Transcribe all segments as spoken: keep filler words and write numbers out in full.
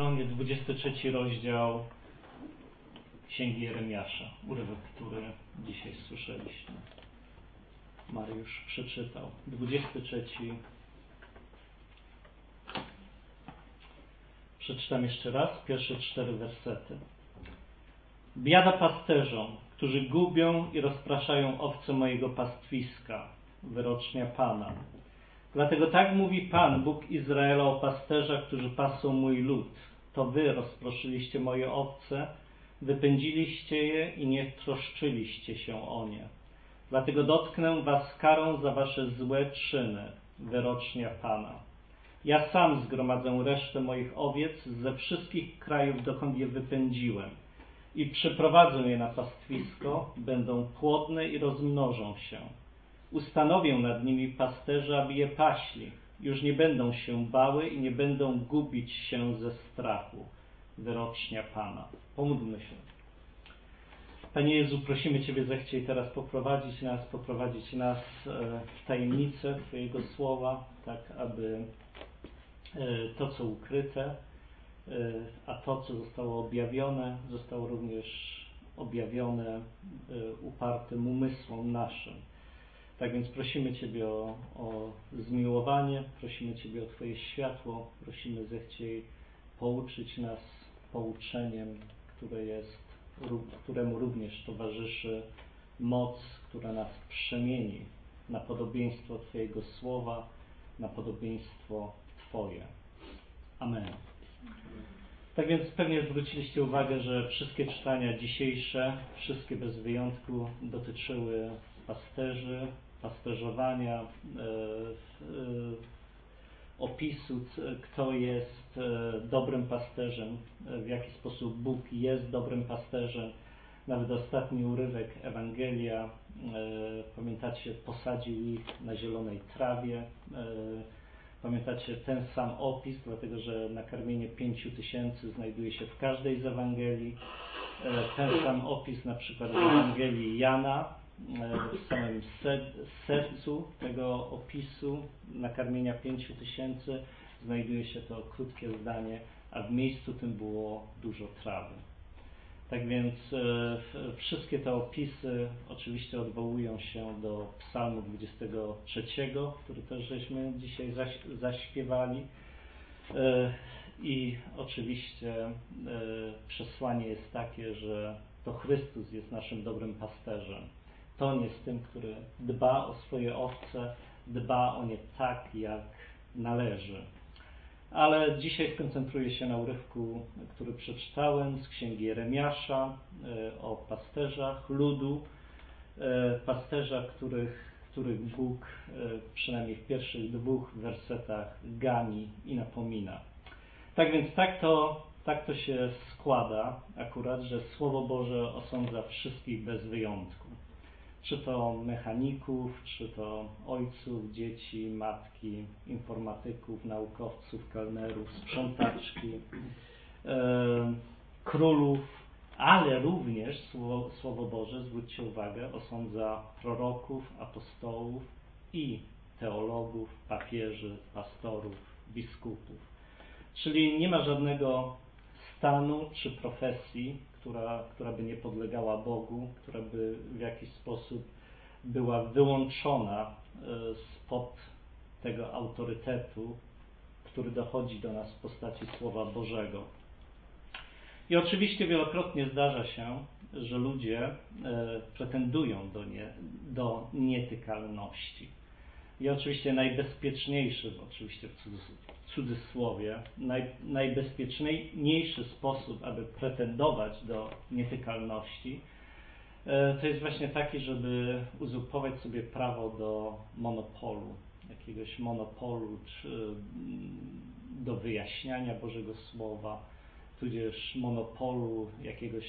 stronie dwudziesty trzeci rozdział Księgi Jeremiasza, urywek, który dzisiaj słyszeliśmy. Mariusz przeczytał. dwudziesty trzeci. Przeczytam jeszcze raz, pierwsze cztery wersety. Biada pasterzom, którzy gubią i rozpraszają owce mojego pastwiska, wyrocznia Pana. Dlatego tak mówi Pan, Bóg Izraela, o pasterzach, którzy pasą mój lud. To wy rozproszyliście moje owce, wypędziliście je i nie troszczyliście się o nie. Dlatego dotknę was karą za wasze złe czyny, wyrocznia Pana. Ja sam zgromadzę resztę moich owiec ze wszystkich krajów, dokąd je wypędziłem, i przyprowadzę je na pastwisko, będą płodne i rozmnożą się. Ustanowię nad nimi pasterzy, aby je paśli. Już nie będą się bały i nie będą gubić się ze strachu. Wyrocznia Pana. Pomódlmy się. Panie Jezu, prosimy Ciebie, zechciej teraz poprowadzić nas, poprowadzić nas w tajemnicę Twojego Słowa, tak aby to, co ukryte, a to, co zostało objawione, zostało również objawione upartym umysłom naszym. Tak więc prosimy Ciebie o, o zmiłowanie, prosimy Ciebie o Twoje światło, prosimy, zechciej pouczyć nas pouczeniem, które jest, któremu również towarzyszy moc, która nas przemieni na podobieństwo Twojego Słowa, na podobieństwo Twoje. Amen. Tak więc pewnie zwróciliście uwagę, że wszystkie czytania dzisiejsze, wszystkie bez wyjątku dotyczyły pasterzy, pasterzowania, e, e, opisu, kto jest dobrym pasterzem, w jaki sposób Bóg jest dobrym pasterzem. Nawet ostatni urywek Ewangelia, e, pamiętacie, posadził ich na zielonej trawie. E, pamiętacie ten sam opis, dlatego że nakarmienie pięciu tysięcy znajduje się w każdej z Ewangelii. E, ten sam opis na przykład w Ewangelii Jana, w samym sercu tego opisu nakarmienia pięciu tysięcy znajduje się to krótkie zdanie, a w miejscu tym było dużo trawy. Tak więc e, wszystkie te opisy oczywiście odwołują się do Psalmu dwudziestego trzeciego, który też żeśmy dzisiaj zaś, zaśpiewali. E, I oczywiście e, przesłanie jest takie, że to Chrystus jest naszym dobrym pasterzem. To on jest tym, który dba o swoje owce, dba o nie tak, jak należy. Ale dzisiaj skoncentruję się na urywku, który przeczytałem z Księgi Jeremiasza, o pasterzach ludu, pasterzach, których, których Bóg przynajmniej w pierwszych dwóch wersetach gani i napomina. Tak więc tak to, tak to się składa akurat, że Słowo Boże osądza wszystkich bez wyjątku. Czy to mechaników, czy to ojców, dzieci, matki, informatyków, naukowców, kelnerów, sprzątaczki, e, królów, ale również Słowo, Słowo Boże, zwróćcie uwagę, osądza proroków, apostołów i teologów, papieży, pastorów, biskupów. Czyli nie ma żadnego stanu czy profesji, która, która by nie podlegała Bogu, która by w jakiś sposób była wyłączona spod tego autorytetu, który dochodzi do nas w postaci Słowa Bożego. I oczywiście wielokrotnie zdarza się, że ludzie pretendują do, nie, do nietykalności. I oczywiście najbezpieczniejszy, oczywiście w cudzysłowie, naj, najbezpieczniejszy sposób, aby pretendować do nietykalności, to jest właśnie taki, żeby uzurpować sobie prawo do monopolu, jakiegoś monopolu, czy do wyjaśniania Bożego Słowa, tudzież monopolu jakiegoś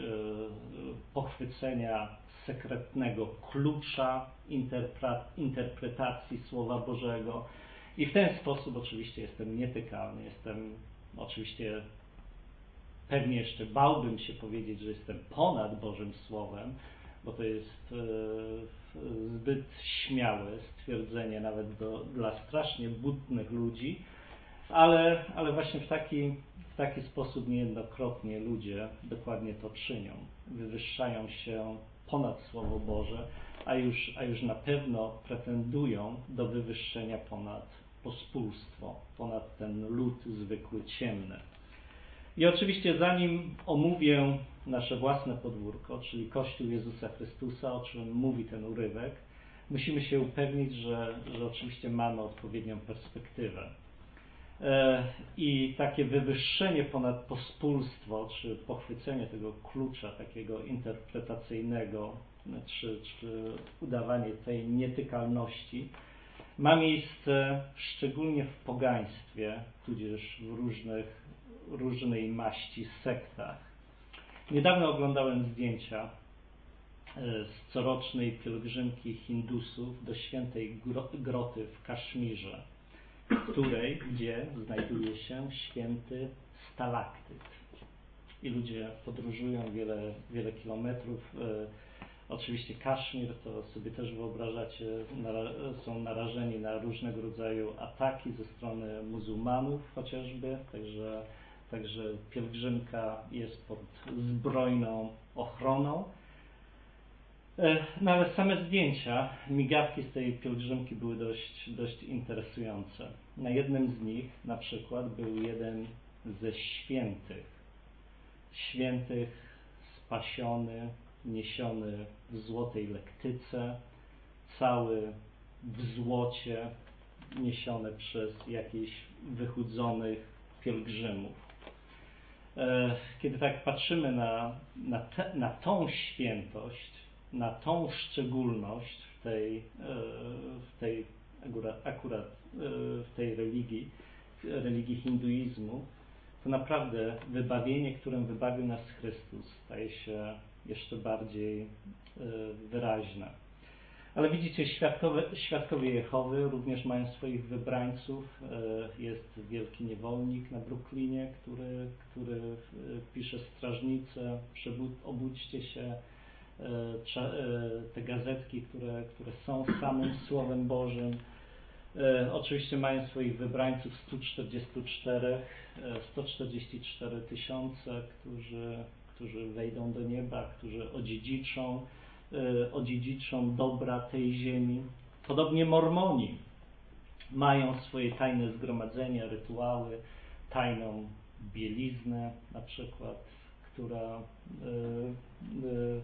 pochwycenia sekretnego klucza interpretacji Słowa Bożego. I w ten sposób oczywiście jestem nietykalny, jestem oczywiście, pewnie jeszcze bałbym się powiedzieć, że jestem ponad Bożym Słowem, bo to jest e, zbyt śmiałe stwierdzenie nawet do, dla strasznie butnych ludzi, ale, ale właśnie w taki, w taki sposób niejednokrotnie ludzie dokładnie to czynią. Wywyższają się ponad Słowo Boże, a już, a już na pewno pretendują do wywyższenia ponad pospólstwo, ponad ten lud zwykły, ciemny. I oczywiście zanim omówię nasze własne podwórko, czyli Kościół Jezusa Chrystusa, o czym mówi ten urywek, musimy się upewnić, że, że oczywiście mamy odpowiednią perspektywę. I takie wywyższenie ponad pospólstwo, czy pochwycenie tego klucza takiego interpretacyjnego, czy, czy udawanie tej nietykalności ma miejsce szczególnie w pogaństwie, tudzież w różnych, różnej maści sektach. Niedawno oglądałem zdjęcia z corocznej pielgrzymki Hindusów do świętej groty w Kaszmirze, w której, gdzie znajduje się święty stalaktyt. I ludzie podróżują wiele, wiele kilometrów. Oczywiście Kaszmir, to sobie też wyobrażacie, są narażeni na różnego rodzaju ataki ze strony muzułmanów chociażby, także, także pielgrzymka jest pod zbrojną ochroną. No ale same zdjęcia, migawki z tej pielgrzymki były dość, dość interesujące. Na jednym z nich na przykład był jeden ze świętych, świętych spasiony, niesiony w złotej lektyce, cały w złocie, niesiony przez jakichś wychudzonych pielgrzymów. Kiedy tak patrzymy na, na, te, na tą świętość, na tą szczególność w tej, w tej akurat, akurat w tej religii, religii hinduizmu, to naprawdę wybawienie, którym wybawił nas Chrystus, staje się jeszcze bardziej wyraźne. Ale widzicie, świadkowie, świadkowie Jehowy również mają swoich wybrańców. Jest wielki niewolnik na Brooklynie, który, który pisze strażnicę, obudźcie się, te gazetki, które, które są samym Słowem Bożym. Oczywiście mają swoich wybrańców sto czterdzieści cztery, sto czterdzieści cztery tysiące, którzy, którzy wejdą do nieba, którzy odziedziczą, odziedziczą dobra tej ziemi. Podobnie Mormoni mają swoje tajne zgromadzenia, rytuały, tajną bieliznę na przykład, która, y, y,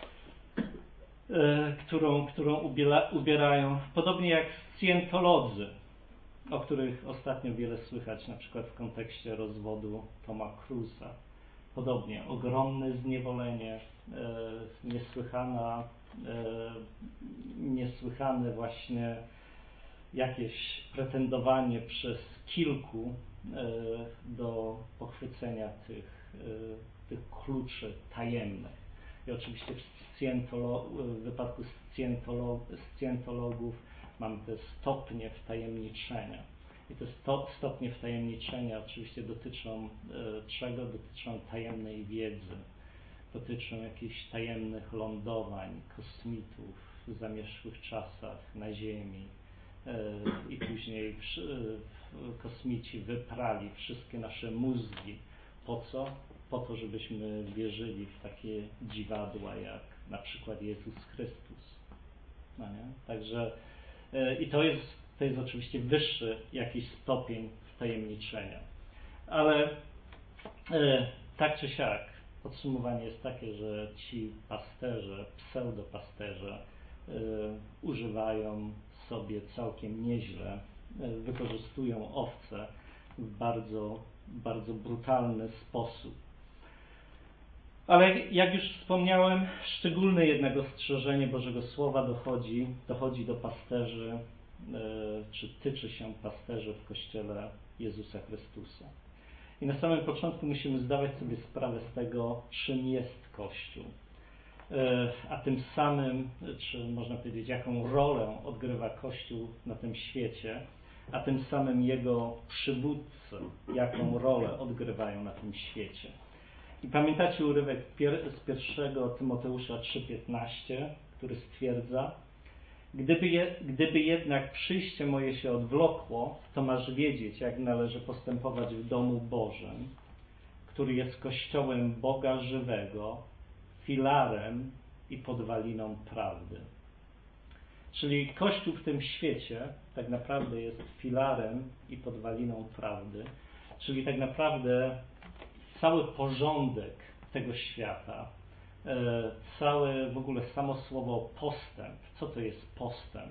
y, którą, którą ubiera, ubierają. Podobnie jak scjentolodzy, o których ostatnio wiele słychać, na przykład w kontekście rozwodu Toma Cruise'a. Podobnie ogromne zniewolenie, e, niesłychana, e, niesłychane właśnie jakieś pretendowanie przez kilku e, do pochwycenia tych, e, tych kluczy tajemnych. I oczywiście w, scjentolo- w wypadku scjentolo- scjentologów mamy te stopnie wtajemniczenia. I te sto, stopnie wtajemniczenia oczywiście dotyczą e, czego? Dotyczą tajemnej wiedzy, dotyczą jakichś tajemnych lądowań, kosmitów w zamierzchłych czasach na Ziemi e, i później przy, e, kosmici wyprali wszystkie nasze mózgi. Po co? Po to, żebyśmy wierzyli w takie dziwadła jak na przykład Jezus Chrystus. No nie? Także e, i to jest To jest oczywiście wyższy jakiś stopień wtajemniczenia. Ale e, tak czy siak, podsumowanie jest takie, że ci pasterze, pseudopasterze e, używają sobie całkiem nieźle, e, wykorzystują owce w bardzo, bardzo brutalny sposób. Ale jak już wspomniałem, szczególne jednak ostrzeżenie Bożego Słowa dochodzi, dochodzi do pasterzy, czy tyczy się pasterzy w Kościele Jezusa Chrystusa. I na samym początku musimy zdawać sobie sprawę z tego, czym jest Kościół, a tym samym, czy można powiedzieć, jaką rolę odgrywa Kościół na tym świecie, a tym samym jego przywódcy, jaką rolę odgrywają na tym świecie. I pamiętacie urywek z pierwszego Tymoteusza trzy piętnaście, który stwierdza: Gdyby, je, gdyby jednak przyjście moje się odwlokło, to masz wiedzieć, jak należy postępować w domu Bożym, który jest Kościołem Boga żywego, filarem i podwaliną prawdy. Czyli Kościół w tym świecie tak naprawdę jest filarem i podwaliną prawdy, czyli tak naprawdę cały porządek tego świata, całe w ogóle samo słowo postęp, co to jest postęp?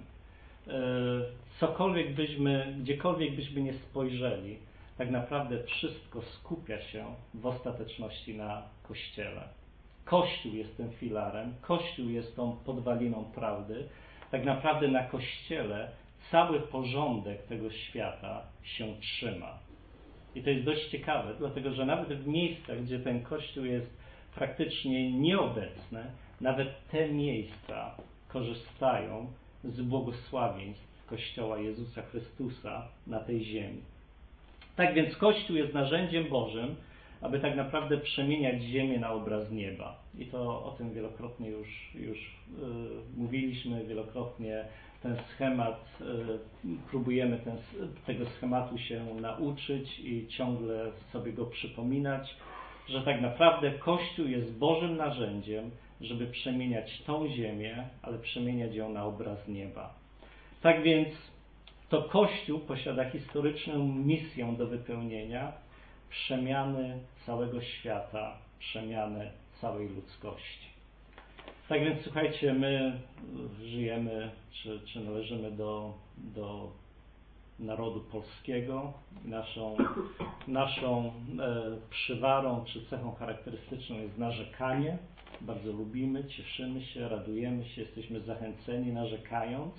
Cokolwiek byśmy, gdziekolwiek byśmy nie spojrzeli, tak naprawdę wszystko skupia się w ostateczności na Kościele. Kościół jest tym filarem, Kościół jest tą podwaliną prawdy. Tak naprawdę na Kościele cały porządek tego świata się trzyma. I to jest dość ciekawe, dlatego że nawet w miejscach, gdzie ten Kościół jest praktycznie nieobecny, nawet te miejsca korzystają z błogosławieństw Kościoła Jezusa Chrystusa na tej ziemi. Tak więc Kościół jest narzędziem Bożym, aby tak naprawdę przemieniać ziemię na obraz nieba. I to o tym wielokrotnie już, już yy, mówiliśmy, wielokrotnie ten schemat, yy, próbujemy ten, tego schematu się nauczyć i ciągle sobie go przypominać, że tak naprawdę Kościół jest Bożym narzędziem, żeby przemieniać tą ziemię, ale przemieniać ją na obraz nieba. Tak więc to Kościół posiada historyczną misję do wypełnienia, przemiany całego świata, przemiany całej ludzkości. Tak więc słuchajcie, my żyjemy, czy, czy należymy do, do narodu polskiego. Naszą, naszą e, przywarą, czy cechą charakterystyczną jest narzekanie. Bardzo lubimy, cieszymy się, radujemy się, jesteśmy zachęceni narzekając.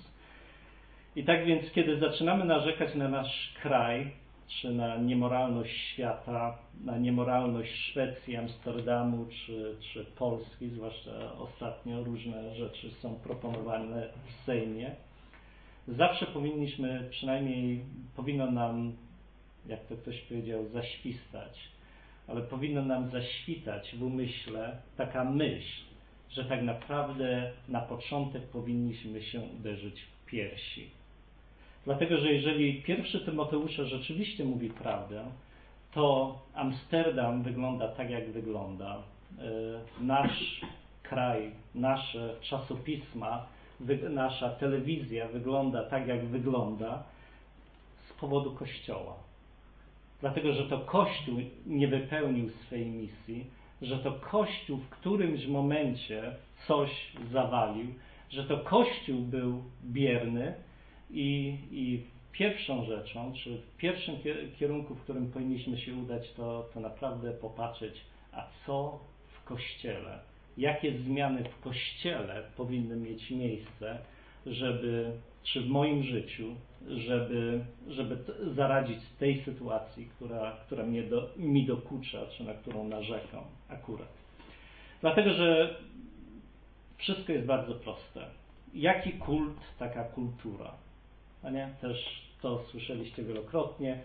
I tak więc, kiedy zaczynamy narzekać na nasz kraj, czy na niemoralność świata, na niemoralność Szwecji, Amsterdamu, czy, czy Polski, zwłaszcza ostatnio różne rzeczy są proponowane w Sejmie, zawsze powinniśmy, przynajmniej powinno nam, jak to ktoś powiedział, zaświstać, ale powinno nam zaświtać w umyśle taka myśl, że tak naprawdę na początek powinniśmy się uderzyć w piersi. Dlatego, że jeżeli pierwszy Tymoteusza rzeczywiście mówi prawdę, to Amsterdam wygląda tak, jak wygląda. Nasz kraj, nasze czasopisma, nasza telewizja wygląda tak, jak wygląda z powodu Kościoła. Dlatego, że to Kościół nie wypełnił swojej misji, że to Kościół w którymś momencie coś zawalił, że to Kościół był bierny i, i pierwszą rzeczą, czy w pierwszym kierunku, w którym powinniśmy się udać, to, to naprawdę popatrzeć, a co w Kościele, jakie zmiany w Kościele powinny mieć miejsce, żeby, czy w moim życiu, żeby, żeby zaradzić tej sytuacji, która, która mnie do, mi dokucza, czy na którą narzekam akurat. Dlatego, że wszystko jest bardzo proste. Jaki kult, taka kultura. A nie? Też to słyszeliście wielokrotnie.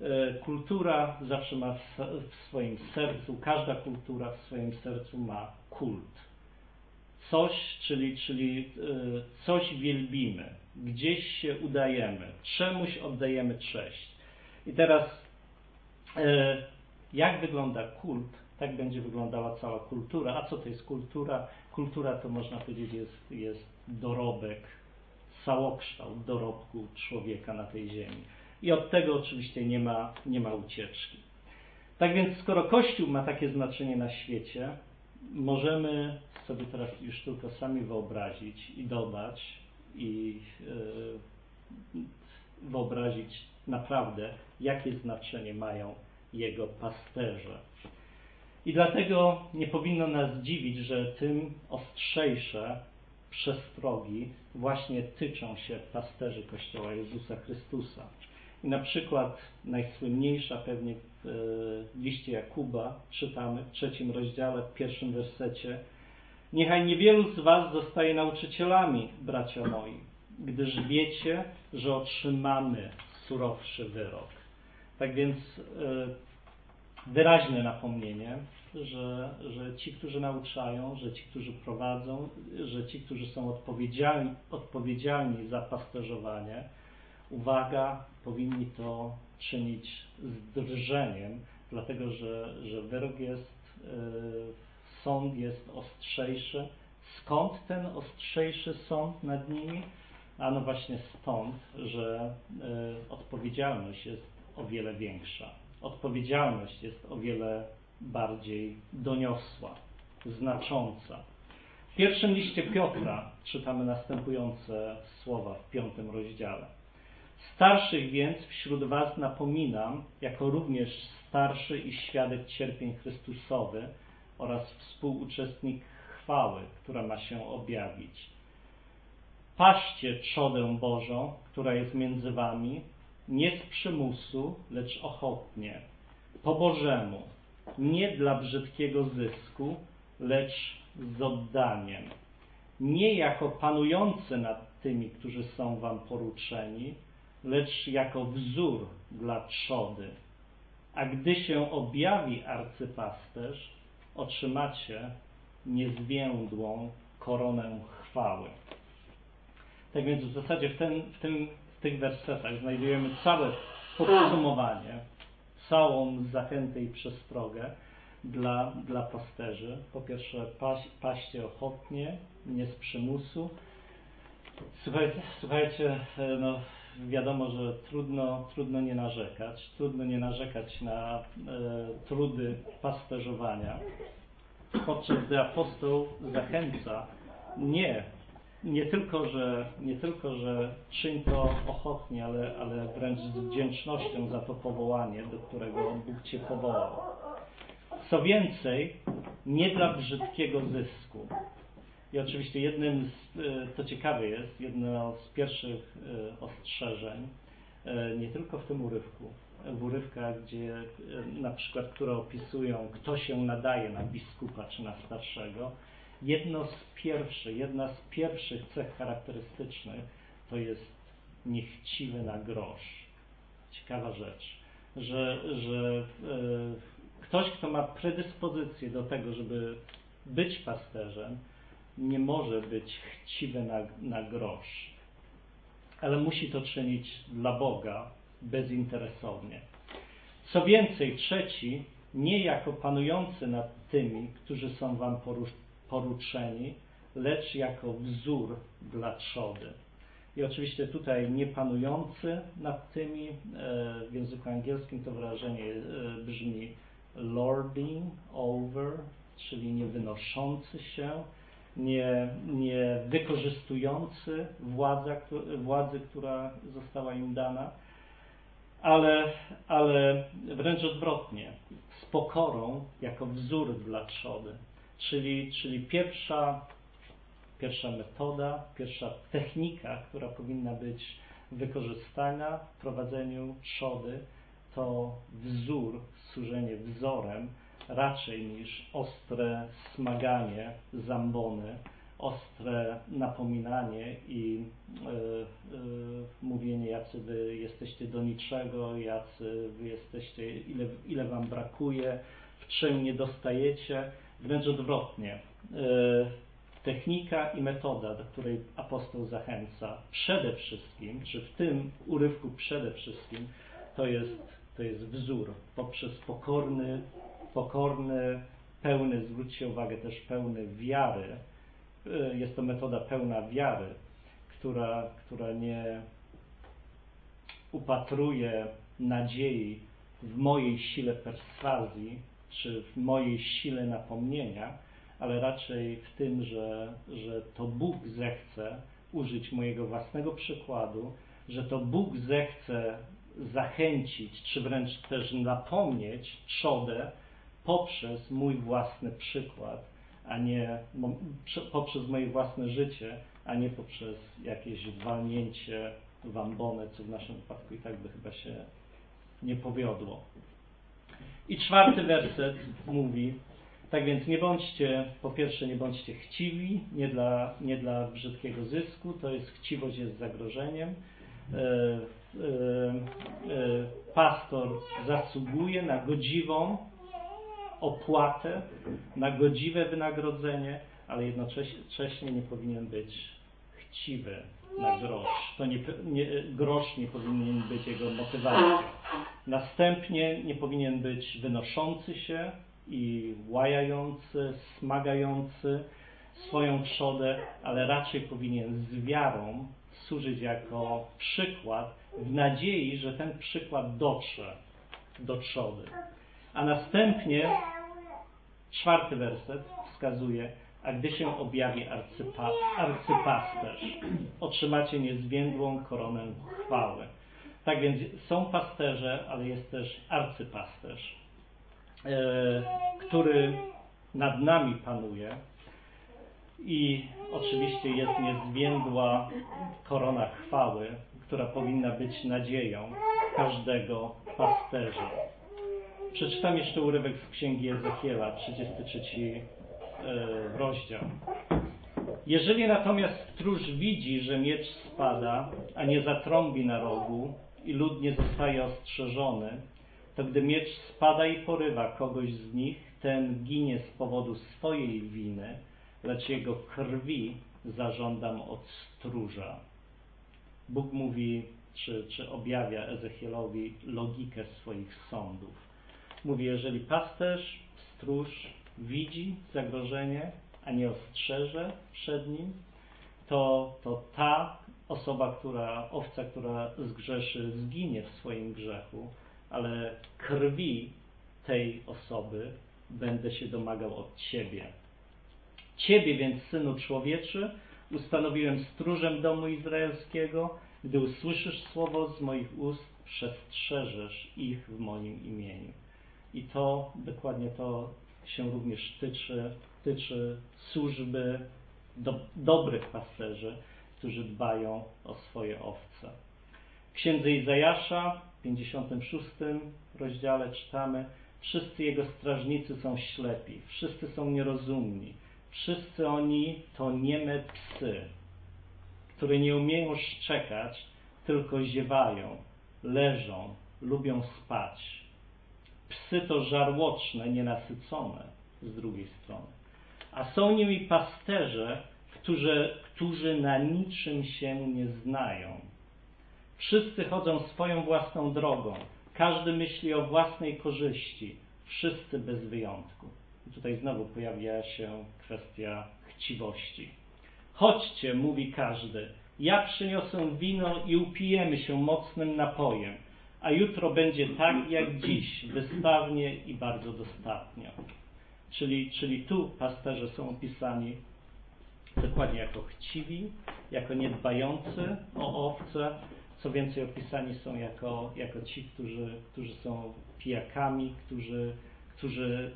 Kultura zawsze ma w swoim sercu, każda kultura w swoim sercu ma kult. Coś, czyli, czyli coś wielbimy, gdzieś się udajemy, czemuś oddajemy cześć. I teraz jak wygląda kult, tak będzie wyglądała cała kultura. A co to jest kultura? Kultura to można powiedzieć jest, jest dorobek, całokształt dorobku człowieka na tej ziemi. I od tego oczywiście nie ma, nie ma ucieczki. Tak więc skoro Kościół ma takie znaczenie na świecie, możemy sobie teraz już tylko sami wyobrazić i dodać i yy, wyobrazić naprawdę, jakie znaczenie mają jego pasterze. I dlatego nie powinno nas dziwić, że tym ostrzejsze przestrogi właśnie tyczą się pasterzy Kościoła Jezusa Chrystusa. I na przykład najsłynniejsza pewnie w liście Jakuba czytamy w trzecim rozdziale, w pierwszym wersecie: niechaj niewielu z was zostaje nauczycielami, bracia moi, gdyż wiecie, że otrzymamy surowszy wyrok. Tak więc wyraźne napomnienie, że, że ci, którzy nauczają, że ci, którzy prowadzą, że ci, którzy są odpowiedzialni, odpowiedzialni za pasterzowanie, uwaga, powinni to czynić z drżeniem, dlatego że, że wyrok jest, yy, sąd jest ostrzejszy. Skąd ten ostrzejszy sąd nad nimi? Ano właśnie stąd, że y, odpowiedzialność jest o wiele większa. Odpowiedzialność jest o wiele bardziej doniosła, znacząca. W pierwszym liście Piotra czytamy następujące słowa w piątym rozdziale. Starszych więc wśród was napominam, jako również starszy i świadek cierpień Chrystusowy oraz współuczestnik chwały, która ma się objawić. Paście trzodę Bożą, która jest między wami, nie z przymusu, lecz ochotnie, po Bożemu, nie dla brzydkiego zysku, lecz z oddaniem, nie jako panujący nad tymi, którzy są wam poruczeni, lecz jako wzór dla trzody. A gdy się objawi arcypasterz, otrzymacie niezwiędłą koronę chwały. Tak więc w zasadzie w, ten, w, tym, w tych wersetach znajdujemy całe podsumowanie, całą zachętę i przestrogę dla, dla pasterzy. Po pierwsze, paś, paście ochotnie, nie z przymusu. Słuchajcie, słuchajcie no wiadomo, że trudno, trudno nie narzekać, trudno nie narzekać na e, trudy pasterzowania, podczas gdy apostoł zachęca nie Nie tylko, że, nie tylko, że czyń to ochotnie, ale, ale wręcz z wdzięcznością za to powołanie, do którego Bóg cię powołał. Co więcej, nie dla brzydkiego zysku. I oczywiście jednym z, to ciekawe jest, jedno z pierwszych ostrzeżeń, nie tylko w tym urywku, w urywkach, gdzie na przykład, które opisują, kto się nadaje na biskupa czy na starszego, Jedno z pierwszych, jedna z pierwszych cech charakterystycznych to jest niechciwy na grosz. Ciekawa rzecz, że, że e, ktoś, kto ma predyspozycję do tego, żeby być pasterzem, nie może być chciwy na, na grosz, ale musi to czynić dla Boga bezinteresownie. Co więcej, trzeci, nie jako panujący nad tymi, którzy są wam poruszeni, poruczeni, lecz jako wzór dla trzody. I oczywiście tutaj nie panujący nad tymi, w języku angielskim to wyrażenie brzmi lording over, czyli nie wynoszący się, nie, nie wykorzystujący władza, władzy, która została im dana, ale, ale wręcz odwrotnie, z pokorą jako wzór dla trzody. Czyli, czyli pierwsza, pierwsza metoda, pierwsza technika, która powinna być wykorzystana w prowadzeniu trzody, to wzór, służenie wzorem, raczej niż ostre smaganie, zambony, ostre napominanie i y, y, mówienie, jacy wy jesteście do niczego, jacy wy jesteście, ile, ile wam brakuje, w czym nie dostajecie. Wręcz odwrotnie. Technika i metoda, do której apostoł zachęca, przede wszystkim, czy w tym urywku przede wszystkim, to jest, to jest wzór poprzez pokorny, pokorny, pełny, zwróćcie uwagę, też pełny wiary. Jest to metoda pełna wiary, która, która nie upatruje nadziei w mojej sile perswazji, czy w mojej sile napomnienia, ale raczej w tym, że, że to Bóg zechce użyć mojego własnego przykładu, że to Bóg zechce zachęcić, czy wręcz też napomnieć trzodę poprzez mój własny przykład, a nie poprzez moje własne życie, a nie poprzez jakieś walnięcie w ambonę, co w naszym wypadku i tak by chyba się nie powiodło. I czwarty werset mówi, tak więc nie bądźcie, po pierwsze nie bądźcie chciwi, nie dla, nie dla brzydkiego zysku, to jest chciwość jest zagrożeniem. E, e, e, pastor zasługuje na godziwą opłatę, na godziwe wynagrodzenie, ale jednocześnie nie powinien być chciwy na grosz. To nie, nie, grosz nie powinien być jego motywacją. Następnie nie powinien być wynoszący się i łajający, smagający swoją trzodę, ale raczej powinien z wiarą służyć jako przykład, w nadziei, że ten przykład dotrze do trzody. A następnie czwarty werset wskazuje: a gdy się objawi arcypa, arcypasterz, otrzymacie niezwiędłą koronę chwały. Tak więc są pasterze, ale jest też arcypasterz, e, który nad nami panuje i oczywiście jest niezwiędła korona chwały, która powinna być nadzieją każdego pasterza. Przeczytam jeszcze urywek z Księgi Ezechiela, trzydziesty trzeci e, rozdział. Jeżeli natomiast stróż widzi, że miecz spada, a nie zatrąbi na rogu i lud nie zostaje ostrzeżony, to gdy miecz spada i porywa kogoś z nich, ten ginie z powodu swojej winy, lecz jego krwi zażądam od stróża. Bóg mówi, czy, czy objawia Ezechielowi logikę swoich sądów. Mówi, jeżeli pasterz, stróż widzi zagrożenie, a nie ostrzeże przed nim, to, to ta osoba, która, owca, która zgrzeszy, zginie w swoim grzechu, ale krwi tej osoby będę się domagał od Ciebie. Ciebie więc, Synu Człowieczy, ustanowiłem stróżem domu izraelskiego. Gdy usłyszysz słowo z moich ust, przestrzeżesz ich w moim imieniu. I to, dokładnie to się również tyczy, tyczy służby do, dobrych pasterzy, którzy dbają o swoje owce. W Księdze Izajasza, w pięćdziesiątym szóstym rozdziale czytamy: wszyscy jego strażnicy są ślepi, wszyscy są nierozumni, wszyscy oni to nieme psy, które nie umieją szczekać, tylko ziewają, leżą, lubią spać. Psy to żarłoczne, nienasycone z drugiej strony. A są nimi pasterze, którzy, którzy na niczym się nie znają. Wszyscy chodzą swoją własną drogą. Każdy myśli o własnej korzyści. Wszyscy bez wyjątku. I tutaj znowu pojawia się kwestia chciwości. Chodźcie, mówi każdy, ja przyniosę wino i upijemy się mocnym napojem, a jutro będzie tak jak dziś, wystawnie i bardzo dostatnio. Czyli, czyli tu pasterze są opisani dokładnie jako chciwi, jako niedbający o owce. Co więcej, opisani są jako, jako ci, którzy, którzy są pijakami, którzy, którzy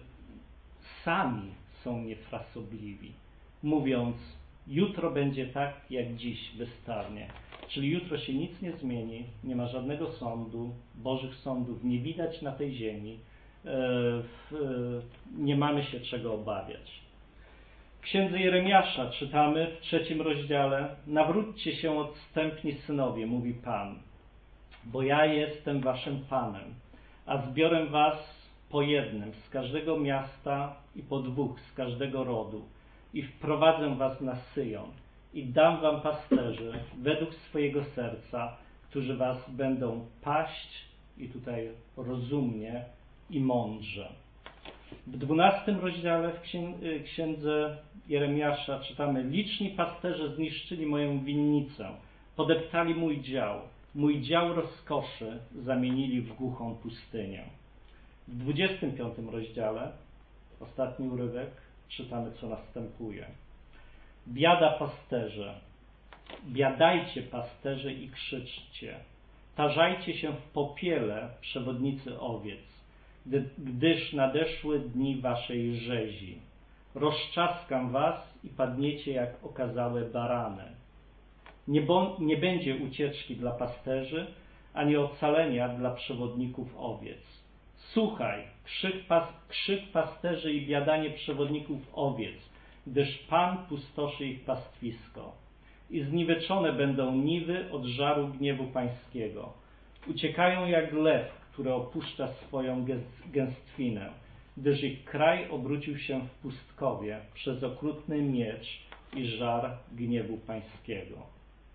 sami są niefrasobliwi, mówiąc, jutro będzie tak jak dziś, wystawnie. Czyli jutro się nic nie zmieni, nie ma żadnego sądu, Bożych sądów nie widać na tej ziemi, nie mamy się czego obawiać. W Księdze Jeremiasza czytamy w trzecim rozdziale: nawróćcie się odstępni synowie, mówi Pan, bo ja jestem waszym Panem, a zbiorę was po jednym z każdego miasta i po dwóch z każdego rodu i wprowadzę was na Syjon i dam wam pasterzy według swojego serca, którzy was będą paść, i tutaj rozumnie i mądrze. W dwunastym rozdziale w Księdze Jeremiasza czytamy: liczni pasterze zniszczyli moją winnicę, podeptali mój dział, mój dział rozkoszy zamienili w głuchą pustynię. W dwudziestym piątym rozdziale, ostatni urywek, czytamy, co następuje. Biada pasterze, biadajcie pasterze i krzyczcie, tarzajcie się w popiele, przewodnicy owiec, gdy, gdyż nadeszły dni waszej rzezi. Rozczaskam was i padniecie jak okazałe barany. Nie, bo, nie będzie ucieczki dla pasterzy, ani ocalenia dla przewodników owiec. Słuchaj, krzyk, pas, krzyk pasterzy i biadanie przewodników owiec, gdyż Pan pustoszy ich pastwisko. I zniweczone będą niwy od żaru gniewu pańskiego. Uciekają jak lew, który opuszcza swoją gęstwinę, gdyż ich kraj obrócił się w pustkowie przez okrutny miecz i żar gniewu pańskiego.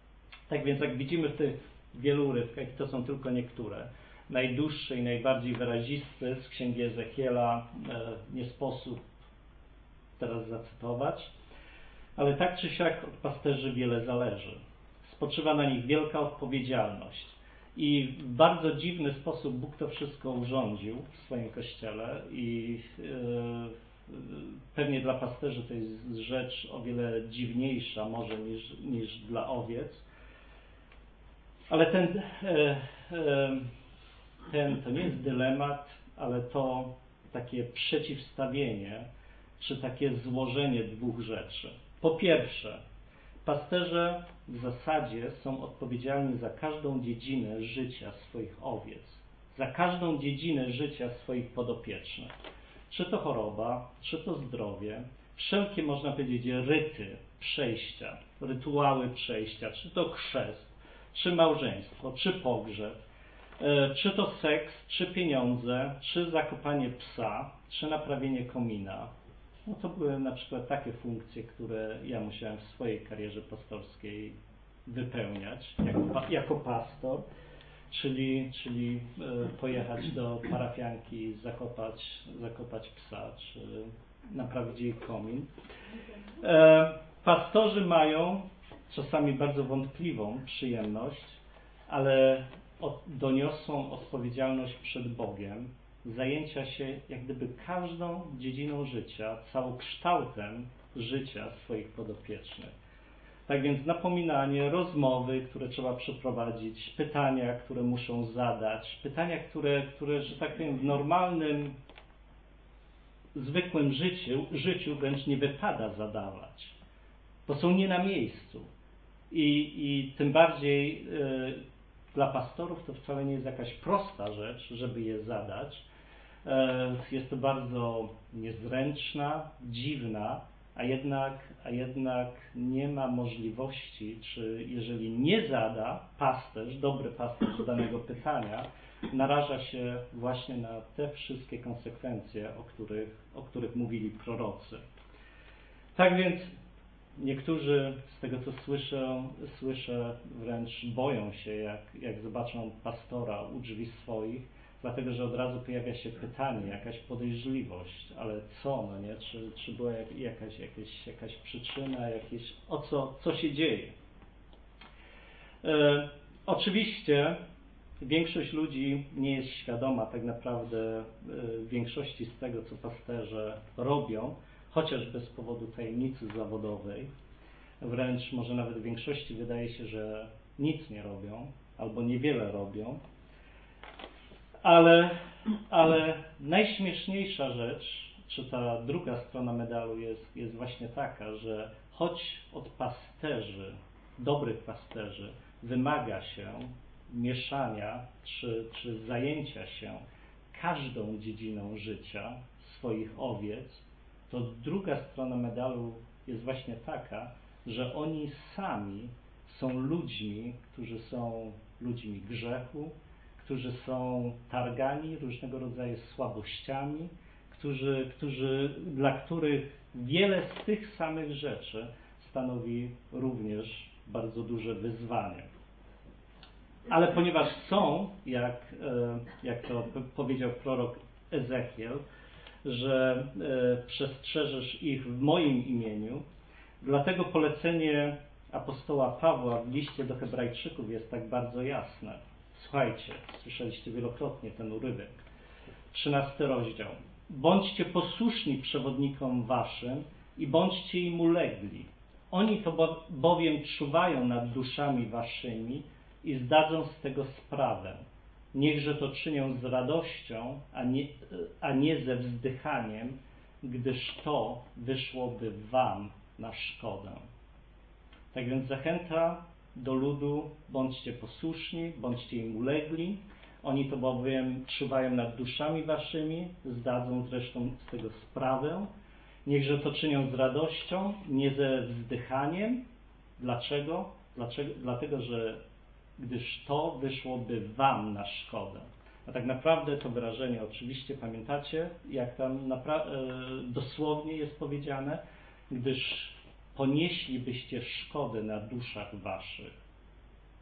Tak więc jak widzimy w tych wielu urywkach, i to są tylko niektóre, najdłuższy i najbardziej wyrazisty z Księgi Ezechiela nie sposób teraz zacytować, ale tak czy siak od pasterzy wiele zależy. Spoczywa na nich wielka odpowiedzialność i w bardzo dziwny sposób Bóg to wszystko urządził w swoim Kościele i yy, pewnie dla pasterzy to jest rzecz o wiele dziwniejsza może niż, niż dla owiec, ale ten, yy, yy, ten to nie jest dylemat, ale to takie przeciwstawienie czy takie złożenie dwóch rzeczy. Po pierwsze, pasterze w zasadzie są odpowiedzialni za każdą dziedzinę życia swoich owiec, za każdą dziedzinę życia swoich podopiecznych. Czy to choroba, czy to zdrowie, wszelkie, można powiedzieć, ryty przejścia, rytuały przejścia, czy to chrzest, czy małżeństwo, czy pogrzeb, czy to seks, czy pieniądze, czy zakopanie psa, czy naprawienie komina. No to były na przykład takie funkcje, które ja musiałem w swojej karierze pastorskiej wypełniać jako, jako pastor, czyli, czyli pojechać do parafianki, zakopać, zakopać psa, czy naprawić jej komin. Pastorzy mają czasami bardzo wątpliwą przyjemność, ale doniosą odpowiedzialność przed Bogiem, zajęcia się jak gdyby każdą dziedziną życia, całokształtem życia swoich podopiecznych. Tak więc napominanie, rozmowy, które trzeba przeprowadzić, pytania, które muszą zadać, pytania, które, które że tak powiem, w normalnym, zwykłym życiu, życiu wręcz nie wypada zadawać. To są nie na miejscu. I, i tym bardziej y, dla pastorów to wcale nie jest jakaś prosta rzecz, żeby je zadać. Jest to bardzo niezręczna, dziwna, a jednak, a jednak nie ma możliwości, czy jeżeli nie zada pasterz, dobry pasterz danego pytania, naraża się właśnie na te wszystkie konsekwencje, o których, o których mówili prorocy. Tak więc niektórzy z tego, co słyszę, słyszę wręcz boją się, jak, jak zobaczą pastora u drzwi swoich, dlatego że od razu pojawia się pytanie, jakaś podejrzliwość, ale co, no nie? Czy, czy była jak, jakaś, jakaś, jakaś przyczyna, jakieś, o co, co się dzieje? E, oczywiście większość ludzi nie jest świadoma tak naprawdę e, większości z tego, co pasterze robią, chociażby z powodu tajemnicy zawodowej. Wręcz może nawet w większości wydaje się, że nic nie robią albo niewiele robią. Ale, ale najśmieszniejsza rzecz, czy ta druga strona medalu jest, jest właśnie taka, że choć od pasterzy, dobrych pasterzy, wymaga się mieszania czy, czy zajęcia się każdą dziedziną życia swoich owiec, to druga strona medalu jest właśnie taka, że oni sami są ludźmi, którzy są ludźmi grzechu, którzy są targani różnego rodzaju słabościami, którzy, którzy, dla których wiele z tych samych rzeczy stanowi również bardzo duże wyzwanie. Ale ponieważ są, jak, jak to powiedział prorok Ezechiel, że przestrzeżesz ich w moim imieniu, dlatego polecenie apostoła Pawła w liście do Hebrajczyków jest tak bardzo jasne. Słuchajcie, słyszeliście wielokrotnie ten urywek. Trzynasty rozdział. Bądźcie posłuszni przewodnikom waszym i bądźcie im ulegli. Oni to bowiem czuwają nad duszami waszymi i zdadzą z tego sprawę. Niechże to czynią z radością, a nie, a nie ze wzdychaniem, gdyż to wyszłoby wam na szkodę. Tak więc zachęta do ludu, bądźcie posłuszni, bądźcie im ulegli. Oni to bowiem czuwają nad duszami waszymi, zdadzą zresztą z tego sprawę. Niechże to czynią z radością, nie ze wzdychaniem. Dlaczego? Dlaczego? Dlatego, że gdyż to wyszłoby wam na szkodę. A tak naprawdę to wyrażenie oczywiście pamiętacie, jak tam napra- dosłownie jest powiedziane, gdyż ponieślibyście szkodę na duszach waszych.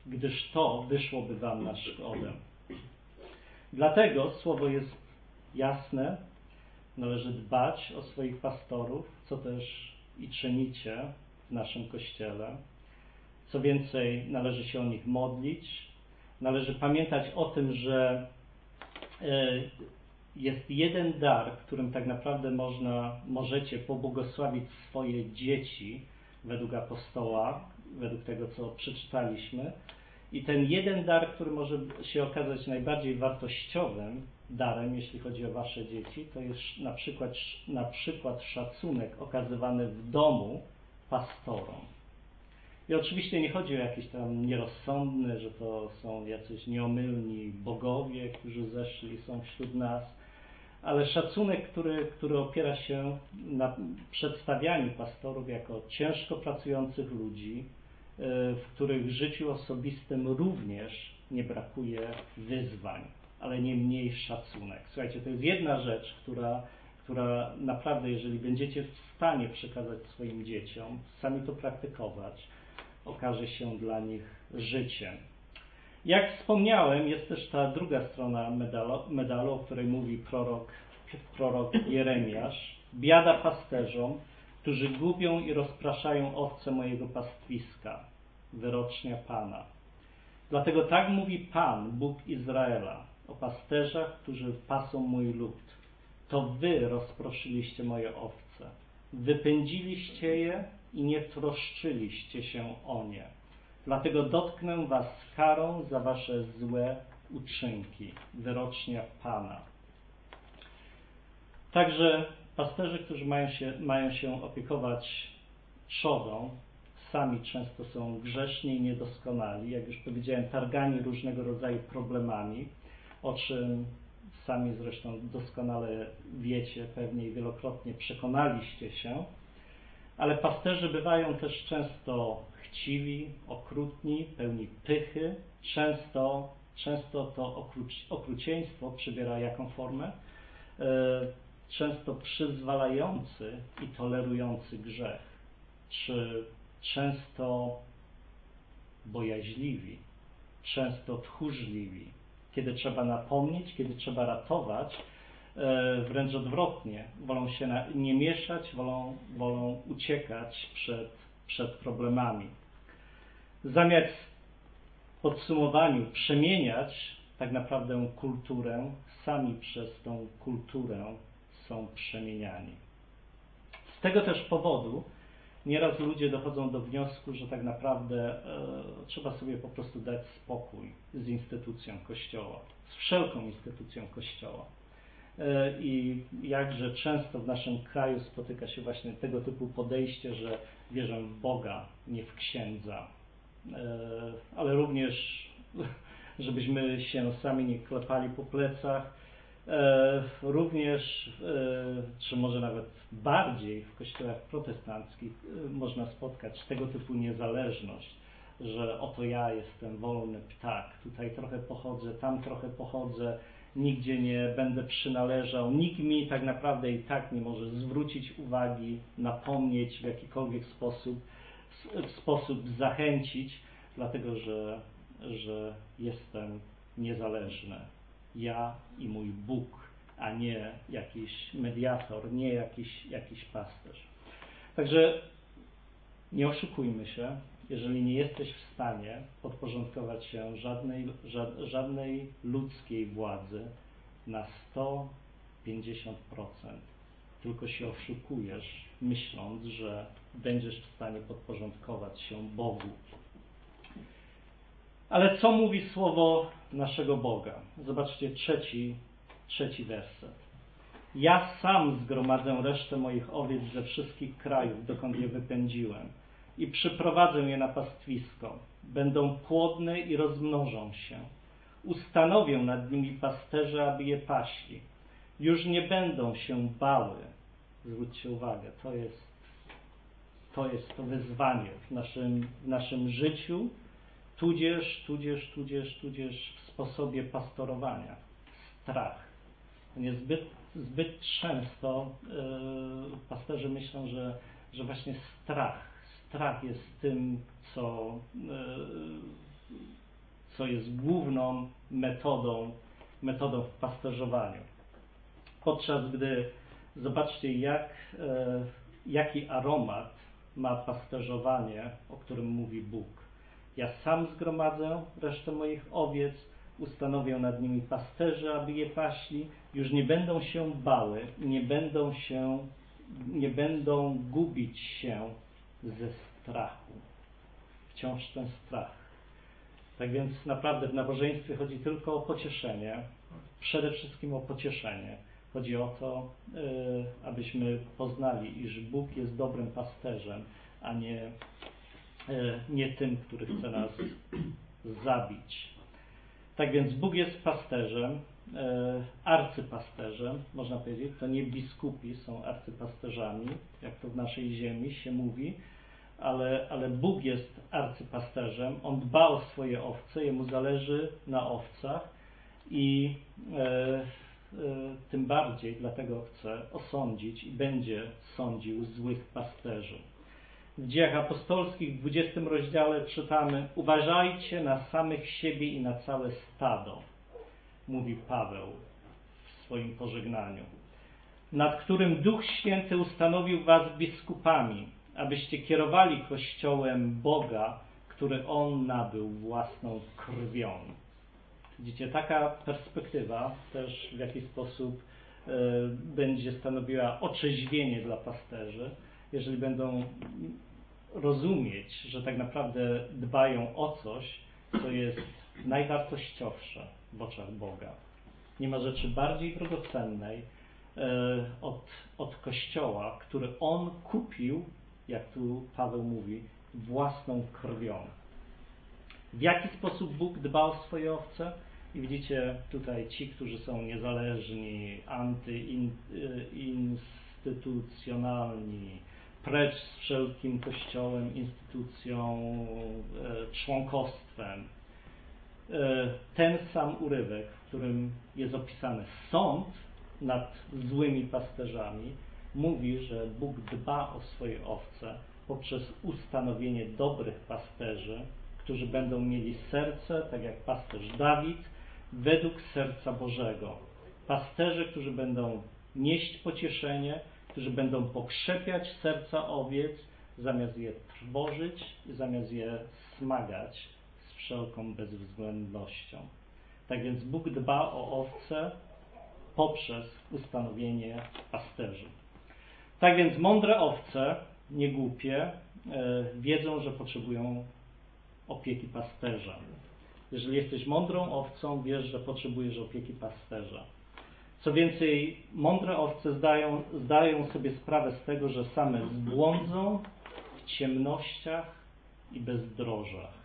gdyż to wyszłoby wam na szkodę. Dlatego słowo jest jasne, należy dbać o swoich pastorów, co też i czynicie w naszym Kościele. Co więcej, należy się o nich modlić, należy pamiętać o tym, że jest jeden dar, którym tak naprawdę można, możecie pobłogosławić swoje dzieci według apostoła, według tego, co przeczytaliśmy. I ten jeden dar, który może się okazać najbardziej wartościowym darem, jeśli chodzi o wasze dzieci, to jest na przykład, na przykład szacunek okazywany w domu pastorom. I oczywiście nie chodzi o jakieś tam nierozsądne, że to są jacyś nieomylni bogowie, którzy zeszli, są wśród nas, ale szacunek, który, który opiera się na przedstawianiu pastorów jako ciężko pracujących ludzi, w których życiu osobistym również nie brakuje wyzwań, ale nie mniej szacunek. Słuchajcie, to jest jedna rzecz, która, która naprawdę, jeżeli będziecie w stanie przekazać swoim dzieciom, sami to praktykować, okaże się dla nich życiem. Jak wspomniałem, jest też ta druga strona medalu, medalu o której mówi prorok, prorok Jeremiasz. Biada pasterzom, którzy gubią i rozpraszają owce mojego pastwiska, wyrocznia Pana. Dlatego tak mówi Pan, Bóg Izraela, o pasterzach, którzy pasą mój lud. To wy rozproszyliście moje owce, wypędziliście je i nie troszczyliście się o nie. Dlatego dotknę was karą za wasze złe uczynki, wyrocznia Pana. Także pasterze, którzy mają się, mają się opiekować trzodą, sami często są grzeszni i niedoskonali, jak już powiedziałem, targani różnego rodzaju problemami, o czym sami zresztą doskonale wiecie, pewnie i wielokrotnie przekonaliście się, ale pasterze bywają też często chciwi, okrutni, pełni pychy, często, często to okruc- okrucieństwo przybiera jaką formę? Często przyzwalający i tolerujący grzech, czy często bojaźliwi, często tchórzliwi, kiedy trzeba napomnieć, kiedy trzeba ratować, wręcz odwrotnie, wolą się na, nie mieszać, wolą, wolą uciekać przed, przed problemami. Zamiast w podsumowaniu przemieniać tak naprawdę kulturę, sami przez tą kulturę są przemieniani. Z tego też powodu nieraz ludzie dochodzą do wniosku, że tak naprawdę e, trzeba sobie po prostu dać spokój z instytucją Kościoła, z wszelką instytucją Kościoła. E, I jakże często w naszym kraju spotyka się właśnie tego typu podejście, że wierzę w Boga, nie w księdza. E, ale również, żebyśmy się sami nie klepali po plecach, E, również, e, czy może nawet bardziej w kościołach protestanckich e, można spotkać tego typu niezależność, że oto ja jestem wolny ptak, tutaj trochę pochodzę, tam trochę pochodzę, nigdzie nie będę przynależał, nikt mi tak naprawdę i tak nie może zwrócić uwagi, napomnieć w jakikolwiek sposób, w sposób zachęcić, dlatego że, że jestem niezależny. Ja i mój Bóg, a nie jakiś mediator, nie jakiś, jakiś pasterz. Także nie oszukujmy się, jeżeli nie jesteś w stanie podporządkować się żadnej, żadnej ludzkiej władzy na sto pięćdziesiąt procent, tylko się oszukujesz, myśląc, że będziesz w stanie podporządkować się Bogu. Ale co mówi słowo naszego Boga? Zobaczcie trzeci, trzeci werset. Ja sam zgromadzę resztę moich owiec ze wszystkich krajów, dokąd je wypędziłem, i przyprowadzę je na pastwisko. Będą płodne i rozmnożą się. Ustanowię nad nimi pasterze, aby je paśli. Już nie będą się bały. Zwróćcie uwagę, to jest to, jest to wyzwanie w naszym, w naszym życiu, tudzież, tudzież, tudzież, tudzież w sposobie pastorowania. Strach. Niezbyt, zbyt często yy, pasterze myślą, że, że właśnie strach, strach jest tym, co, yy, co jest główną metodą, metodą w pasterzowaniu. Podczas gdy, zobaczcie, jak, e, jaki aromat ma pasterzowanie, o którym mówi Bóg. Ja sam zgromadzę resztę moich owiec, ustanowię nad nimi pasterzy, aby je paśli, już nie będą się bały, nie będą się, nie będą gubić się ze strachu. Wciąż ten strach. Tak więc naprawdę w nabożeństwie chodzi tylko o pocieszenie, przede wszystkim o pocieszenie. Chodzi o to, abyśmy poznali, iż Bóg jest dobrym pasterzem, a nie, nie tym, który chce nas zabić. Tak więc Bóg jest pasterzem, arcypasterzem, można powiedzieć. To nie biskupi są arcypasterzami, jak to w naszej ziemi się mówi, ale, ale Bóg jest arcypasterzem. On dba o swoje owce, jemu zależy na owcach i e, e, tym bardziej dlatego chce osądzić i będzie sądził złych pasterzy. W Dziejach Apostolskich w dwudziestym rozdziale czytamy: uważajcie na samych siebie i na całe stado, mówi Paweł w swoim pożegnaniu, nad którym Duch Święty ustanowił was biskupami, abyście kierowali Kościołem Boga, który On nabył własną krwią. Widzicie, taka perspektywa też w jakiś sposób y, będzie stanowiła otrzeźwienie dla pasterzy, jeżeli będą rozumieć, że tak naprawdę dbają o coś, co jest najwartościowsze w oczach Boga. Nie ma rzeczy bardziej drogocennej y, od, od Kościoła, który On kupił, jak tu Paweł mówi, własną krwią. W jaki sposób Bóg dba o swoje owce? I widzicie tutaj ci, którzy są niezależni, antyinstytucjonalni, precz z wszelkim kościołem, instytucją, członkostwem. Ten sam urywek, w którym jest opisany sąd nad złymi pasterzami, mówi, że Bóg dba o swoje owce poprzez ustanowienie dobrych pasterzy, którzy będą mieli serce, tak jak pasterz Dawid, według serca Bożego. Pasterze, którzy będą nieść pocieszenie, którzy będą pokrzepiać serca owiec, zamiast je trwożyć, zamiast je smagać z wszelką bezwzględnością. Tak więc Bóg dba o owce poprzez ustanowienie pasterzy. Tak więc mądre owce, niegłupie, wiedzą, że potrzebują opieki pasterza. Jeżeli jesteś mądrą owcą, wiesz, że potrzebujesz opieki pasterza. Co więcej, mądre owce zdają, zdają sobie sprawę z tego, że same zbłądzą w ciemnościach i bezdrożach.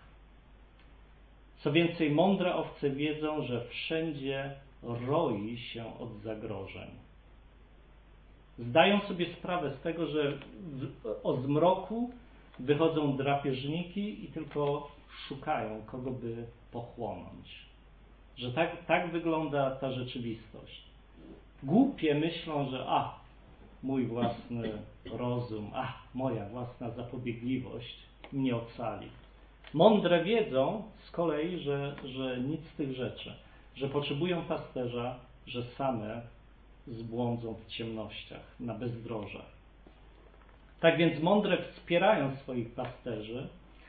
Co więcej, mądre owce wiedzą, że wszędzie roi się od zagrożeń. Zdają sobie sprawę z tego, że w, o zmroku wychodzą drapieżniki i tylko szukają, kogo by pochłonąć. Że tak, tak wygląda ta rzeczywistość. Głupie myślą, że a, mój własny rozum, a, moja własna zapobiegliwość mnie ocali. Mądre wiedzą z kolei, że, że nic z tych rzeczy, że potrzebują pasterza, że same zbłądzą w ciemnościach, na bezdrożach. Tak więc mądre wspierają swoich pasterzy,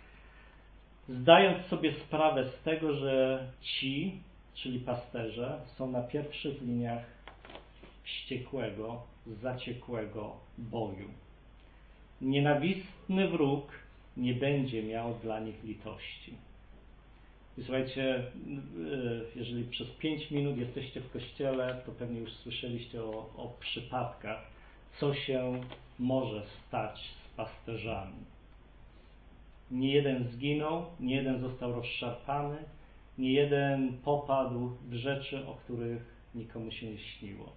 zdając sobie sprawę z tego, że ci, czyli pasterze, są na pierwszych liniach wściekłego, zaciekłego boju. Nienawistny wróg nie będzie miał dla nich litości. I słuchajcie, jeżeli przez pięć minut jesteście w kościele, to pewnie już słyszeliście o, o przypadkach, co się może stać z pasterzami. Nie jeden zginął, nie jeden został rozszarpany, nie jeden popadł w rzeczy, o których nikomu się nie śniło.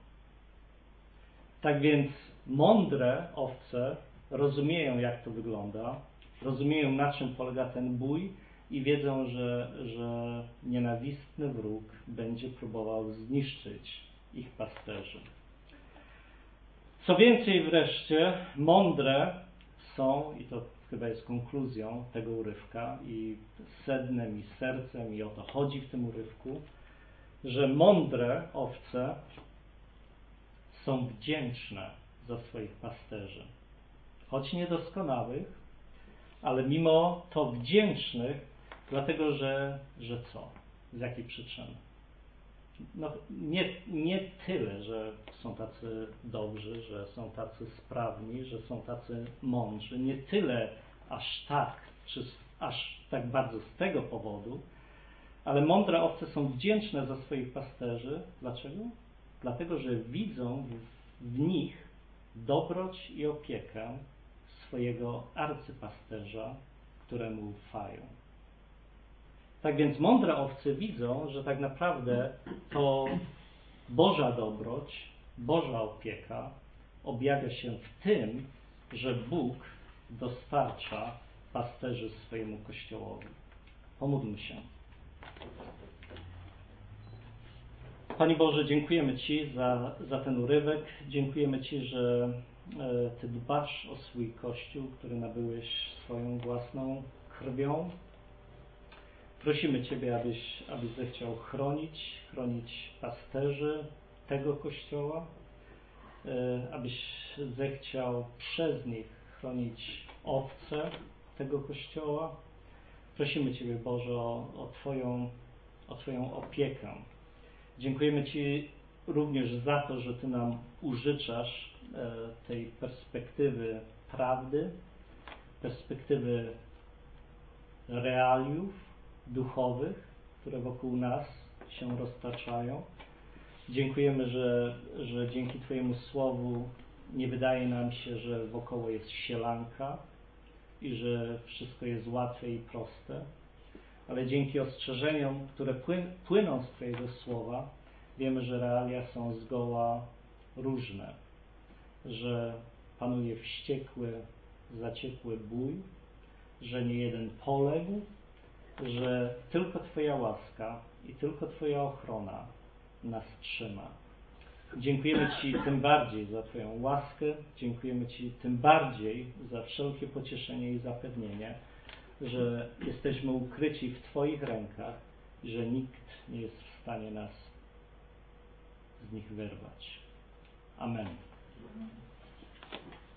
Tak więc mądre owce rozumieją, jak to wygląda, rozumieją, na czym polega ten bój i wiedzą, że, że nienawistny wróg będzie próbował zniszczyć ich pasterzy. Co więcej wreszcie, mądre są, i to chyba jest konkluzją tego urywka i sednem i sercem, i o to chodzi w tym urywku, że mądre owce są wdzięczne za swoich pasterzy. Choć niedoskonałych, ale mimo to wdzięcznych, dlatego że, że co? Z jakiej przyczyny? No, nie, nie tyle, że są tacy dobrzy, że są tacy sprawni, że są tacy mądrzy. Nie tyle aż tak, czy aż tak bardzo z tego powodu, ale mądre owce są wdzięczne za swoich pasterzy. Dlaczego? Dlatego, że widzą w, w nich dobroć i opiekę swojego arcypasterza, któremu ufają. Tak więc mądre owce widzą, że tak naprawdę to Boża dobroć, Boża opieka objawia się w tym, że Bóg dostarcza pasterzy swojemu Kościołowi. Pomódlmy się. Panie Boże, dziękujemy Ci za, za ten urywek. Dziękujemy Ci, że e, Ty dbasz o swój Kościół, który nabyłeś swoją własną krwią. Prosimy Ciebie, abyś, abyś zechciał chronić, chronić pasterzy tego Kościoła, e, abyś zechciał przez nich chronić owce tego Kościoła. Prosimy Ciebie, Boże, o, o, Twoją, o Twoją opiekę. Dziękujemy Ci również za to, że Ty nam użyczasz e, tej perspektywy prawdy, perspektywy realiów duchowych, które wokół nas się roztaczają. Dziękujemy, że, że dzięki Twojemu Słowu nie wydaje nam się, że wokoło jest sielanka i że wszystko jest łatwe i proste, ale dzięki ostrzeżeniom, które płyną z Twojego Słowa, wiemy, że realia są zgoła różne, że panuje wściekły, zaciekły bój, że nie jeden poległ, że tylko Twoja łaska i tylko Twoja ochrona nas trzyma. Dziękujemy Ci tym bardziej za Twoją łaskę, dziękujemy Ci tym bardziej za wszelkie pocieszenie i zapewnienie, że jesteśmy ukryci w Twoich rękach i że nikt nie jest w stanie nas z nich wyrwać. Amen.